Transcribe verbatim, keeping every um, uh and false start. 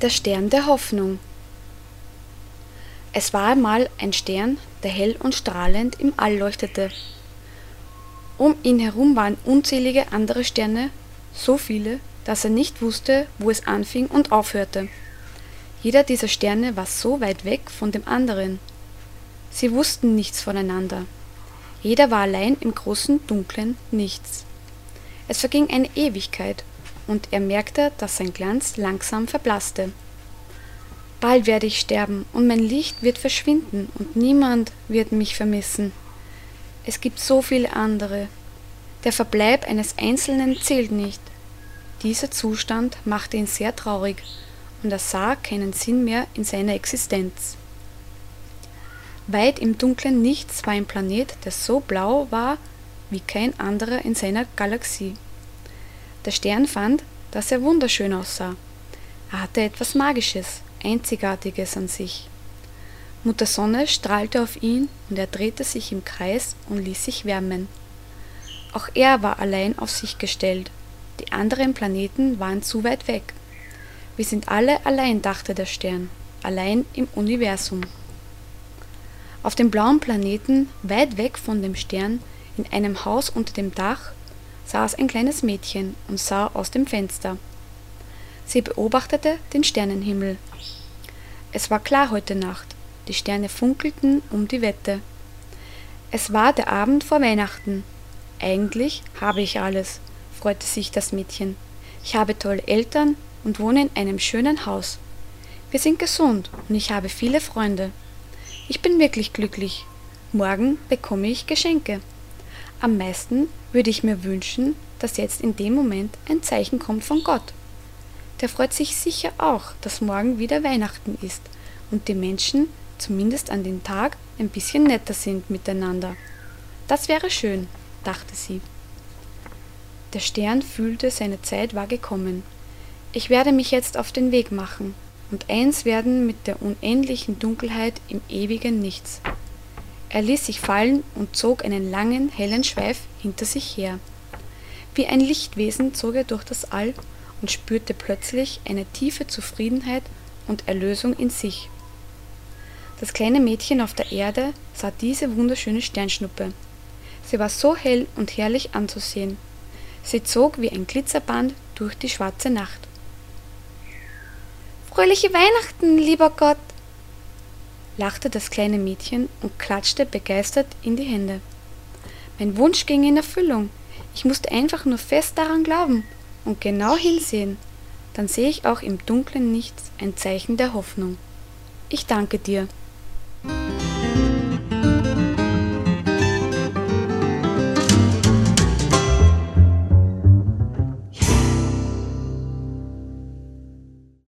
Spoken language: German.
Der Stern der Hoffnung. Es war einmal ein Stern, der hell und strahlend im All leuchtete. Um ihn herum waren unzählige andere Sterne, so viele, dass er nicht wusste, wo es anfing und aufhörte. Jeder dieser Sterne war so weit weg von dem anderen. Sie wussten nichts voneinander. Jeder war allein im großen, dunklen Nichts. Es verging eine Ewigkeit, und er merkte, dass sein Glanz langsam verblasste. Bald werde ich sterben, und mein Licht wird verschwinden, und niemand wird mich vermissen. Es gibt so viele andere. Der Verbleib eines Einzelnen zählt nicht. Dieser Zustand machte ihn sehr traurig, und er sah keinen Sinn mehr in seiner Existenz. Weit im dunklen Nichts war ein Planet, der so blau war wie kein anderer in seiner Galaxie. Der Stern fand, dass er wunderschön aussah. Er hatte etwas Magisches, Einzigartiges an sich. Mutter Sonne strahlte auf ihn, und er drehte sich im Kreis und ließ sich wärmen. Auch er war allein auf sich gestellt. Die anderen Planeten waren zu weit weg. Wir sind alle allein, dachte der Stern, allein im Universum. Auf dem blauen Planeten, weit weg von dem Stern, in einem Haus unter dem Dach, saß ein kleines Mädchen und sah aus dem Fenster. Sie beobachtete den Sternenhimmel. Es war klar heute Nacht, die Sterne funkelten um die Wette. Es war der Abend vor Weihnachten. Eigentlich habe ich alles, freute sich das Mädchen. Ich habe tolle Eltern und wohne in einem schönen Haus. Wir sind gesund und ich habe viele Freunde. Ich bin wirklich glücklich. Morgen bekomme ich Geschenke. Am meisten würde ich mir wünschen, dass jetzt in dem Moment ein Zeichen kommt von Gott. Der freut sich sicher auch, dass morgen wieder Weihnachten ist und die Menschen, zumindest an dem Tag, ein bisschen netter sind miteinander. Das wäre schön, dachte sie. Der Stern fühlte, seine Zeit war gekommen. Ich werde mich jetzt auf den Weg machen und eins werden mit der unendlichen Dunkelheit im ewigen Nichts. Er ließ sich fallen und zog einen langen, hellen Schweif hinter sich her. Wie ein Lichtwesen zog er durch das All und spürte plötzlich eine tiefe Zufriedenheit und Erlösung in sich. Das kleine Mädchen auf der Erde sah diese wunderschöne Sternschnuppe. Sie war so hell und herrlich anzusehen. Sie zog wie ein Glitzerband durch die schwarze Nacht. »Fröhliche Weihnachten, lieber Gott!« lachte das kleine Mädchen und klatschte begeistert in die Hände. Mein Wunsch ging in Erfüllung. Ich musste einfach nur fest daran glauben und genau hinsehen. Dann sehe ich auch im dunklen Nichts ein Zeichen der Hoffnung. Ich danke dir.